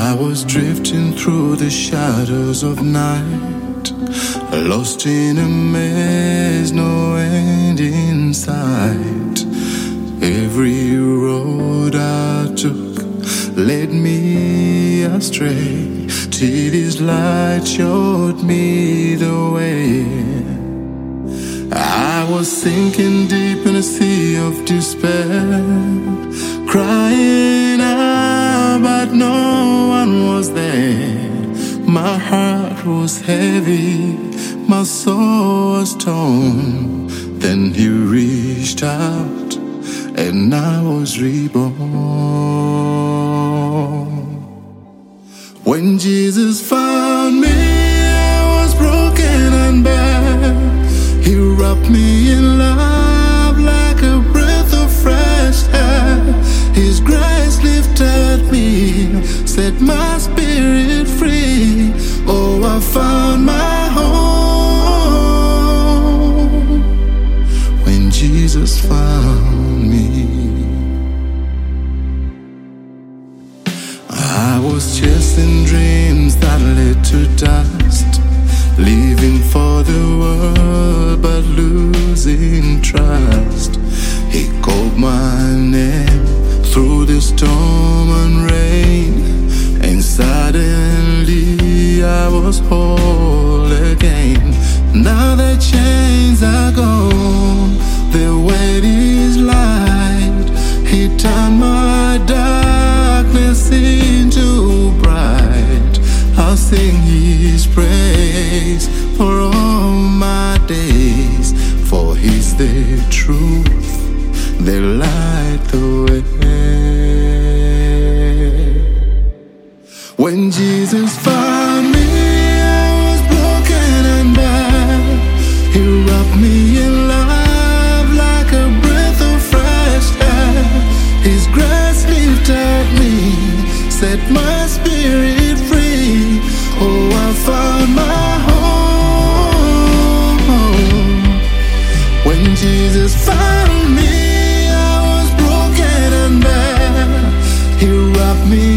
I was drifting through the shadows of night, lost in a maze, no end in sight. Every road I took led me astray, till His light showed me the way. I was sinking deep in a sea of despair, crying out, but no one was there. My heart was heavy, my soul was torn. Then He reached out and I was reborn. When Jesus found me, I was broken and bare. He wrapped me in love like a breath of fresh air. His grace lifted me, set my spirit free. Oh, I found my home when Jesus found me. I was chasing dreams that led to dust, living for the world but losing trust. He called my name through the storm and rain, and suddenly I was whole again. Now the chains are gone, the weight is light. He turned my darkness into bright. I'll sing His praise for all my days, for He's the truth, the light, the way. When Jesus found me, I was broken and bare. He wrapped me in love like a breath of fresh air. His grace lifted me, set my spirit free. Oh, I found my home when Jesus found me. I was broken and bare. He wrapped me